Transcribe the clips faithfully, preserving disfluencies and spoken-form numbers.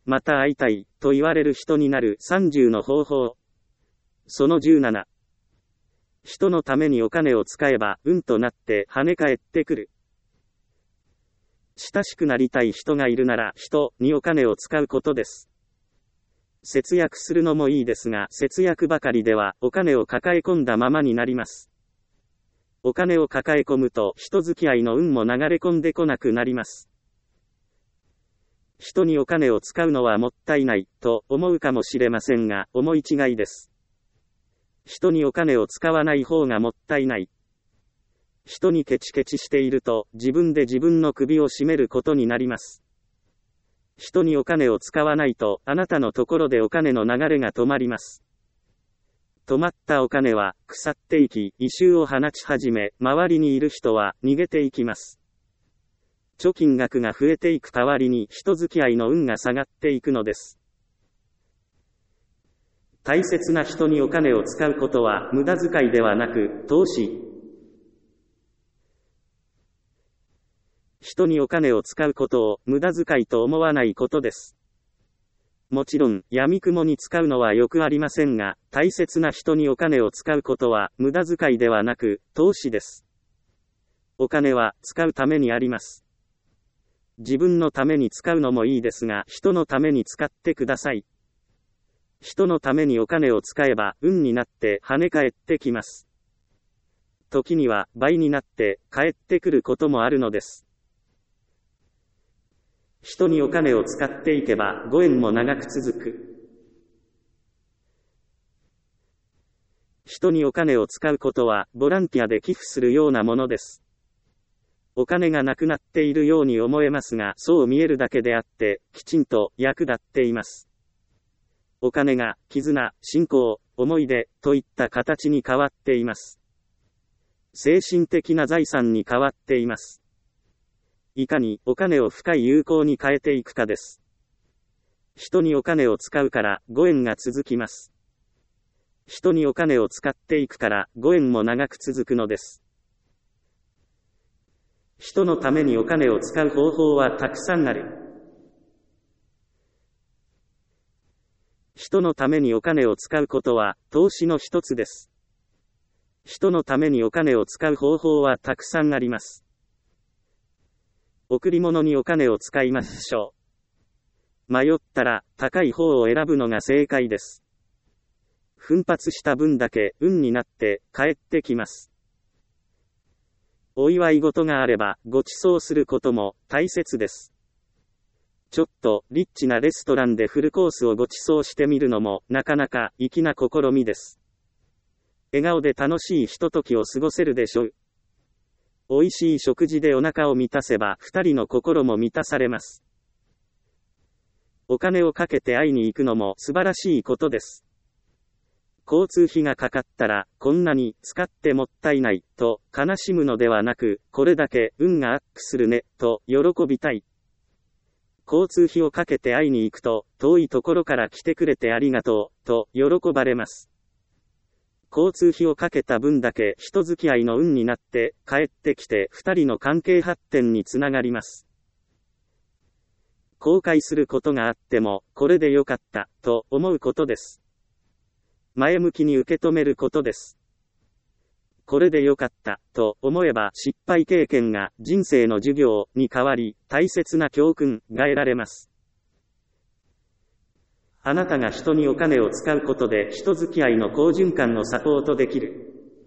また会いたい、と言われる人になるさんじゅうの方法。そのじゅうなな。人のためにお金を使えば、運となって跳ね返ってくる。親しくなりたい人がいるなら、人にお金を使うことです。節約するのもいいですが、節約ばかりでは、お金を抱え込んだままになります。お金を抱え込むと、人付き合いの運も流れ込んでこなくなります。人にお金を使うのはもったいない、と思うかもしれませんが、思い違いです。人にお金を使わない方がもったいない。人にケチケチしていると、自分で自分の首を絞めることになります。人にお金を使わないと、あなたのところでお金の流れが止まります。止まったお金は、腐っていき、異臭を放ち始め、周りにいる人は、逃げていきます。貯金額が増えていく代わりに、人付き合いの運が下がっていくのです。大切な人にお金を使うことは、無駄遣いではなく、投資。人にお金を使うことを、無駄遣いと思わないことです。もちろん、闇雲に使うのはよくありませんが、大切な人にお金を使うことは、無駄遣いではなく、投資です。お金は、使うためにあります。自分のために使うのもいいですが、人のために使ってください。人のためにお金を使えば、運になって跳ね返ってきます。時には、倍になって返ってくることもあるのです。人にお金を使っていけば、ご縁も長く続く。人にお金を使うことは、ボランティアで寄付するようなものです。お金がなくなっているように思えますが、そう見えるだけであって、きちんと役立っています。お金が、絆、信仰、思い出、といった形に変わっています。精神的な財産に変わっています。いかに、お金を深い有効に変えていくかです。人にお金を使うから、ご縁が続きます。人にお金を使っていくから、ご縁も長く続くのです。人のためにお金を使う方法はたくさんある。人のためにお金を使うことは、投資の一つです。人のためにお金を使う方法はたくさんあります。贈り物にお金を使いましょう。迷ったら、高い方を選ぶのが正解です。奮発した分だけ、運になって、返ってきます。お祝い事があれば、ご馳走することも、大切です。ちょっと、リッチなレストランでフルコースをご馳走してみるのも、なかなか、粋な試みです。笑顔で楽しいひとときを過ごせるでしょう。美味しい食事でお腹を満たせば、二人の心も満たされます。お金をかけて会いに行くのも、素晴らしいことです。交通費がかかったら、こんなに使ってもったいない、と悲しむのではなく、これだけ運がアップするね、と喜びたい。交通費をかけて会いに行くと、遠いところから来てくれてありがとう、と喜ばれます。交通費をかけた分だけ人付き合いの運になって、帰ってきて二人の関係発展につながります。後悔することがあっても、これでよかった、と思うことです。前向きに受け止めることです。これでよかった、と思えば失敗経験が人生の授業に変わり、大切な教訓が得られます。あなたが人にお金を使うことで人付き合いの好循環をサポートできる。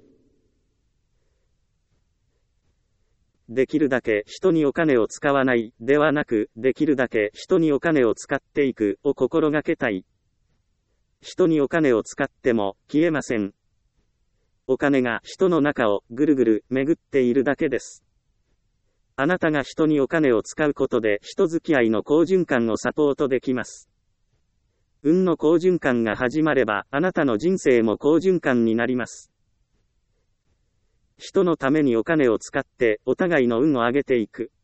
できるだけ人にお金を使わないではなく、できるだけ人にお金を使っていくを心がけたい。人にお金を使っても消えません。お金が人の中をぐるぐる巡っているだけです。あなたが人にお金を使うことで人付き合いの好循環をサポートできます。運の好循環が始まれば、あなたの人生も好循環になります。人のためにお金を使ってお互いの運を上げていく。